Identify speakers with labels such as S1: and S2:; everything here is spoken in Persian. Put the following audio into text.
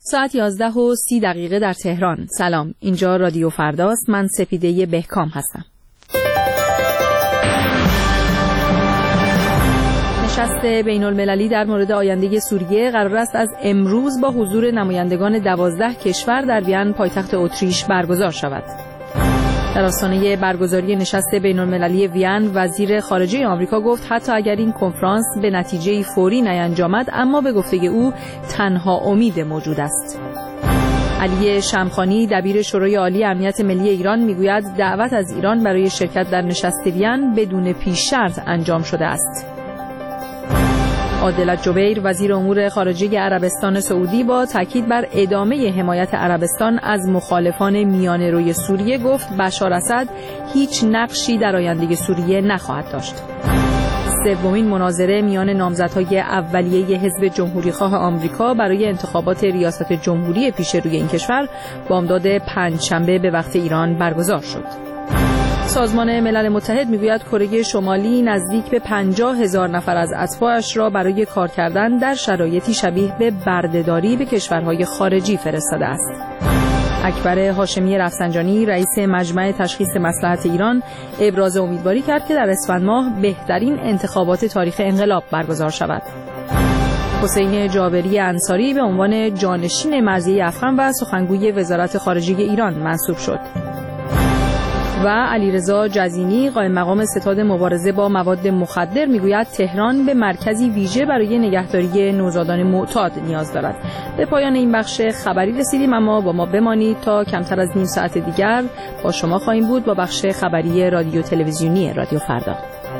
S1: ساعت 11:30 در تهران. سلام، اینجا رادیو فرداست. من سپیده بهکام هستم. نشست بین المللی در مورد آینده سوریه قرار است از امروز با حضور نمایندگان 12 کشور در وین پایتخت اتریش برگزار شود. در آستانه برگزاری نشست بین المللی وین، وزیر خارجه آمریکا گفت حتی اگر این کنفرانس به نتیجه فوری نینجامد، اما به گفته او تنها امید موجود است. علی شمخانی، دبیر شورای عالی امنیت ملی ایران، میگوید دعوت از ایران برای شرکت در نشست وین بدون پیش شرط انجام شده است. عادل جبیر، وزیر امور خارجه عربستان سعودی، با تاکید بر ادامه حمایت عربستان از مخالفان میانه‌روی سوریه گفت بشار اسد هیچ نقشی در آینده سوریه نخواهد داشت. سومین مناظره میان نامزدهای اولیه حزب جمهوریخواه آمریکا برای انتخابات ریاست جمهوری پیش روی این کشور بامداد پنجشنبه به وقت ایران برگزار شد. سازمان ملل متحد میگوید کره شمالی نزدیک به 50,000 نفر از اتباعش را برای کار کردن در شرایطی شبیه به بردهداری به کشورهای خارجی فرستاده است. اکبر هاشمی رفسنجانی، رئیس مجمع تشخیص مصلحت ایران، ابراز امیدواری کرد که در اسفند ماه بهترین انتخابات تاریخ انقلاب برگزار شود. حسین جابری انصاری به عنوان جانشین مرضیه افغان و سخنگوی وزارت خارجه ایران منصوب شد. و علیرضا جزینی، قائم مقام ستاد مبارزه با مواد مخدر، میگوید تهران به مرکزی ویژه برای نگهداری نوزادان معتاد نیاز دارد. به پایان این بخش خبری رسیدیم، اما با ما بمانید تا کمتر از نیم ساعت دیگر با شما خواهیم بود با بخش خبری رادیو تلویزیونی رادیو فردا.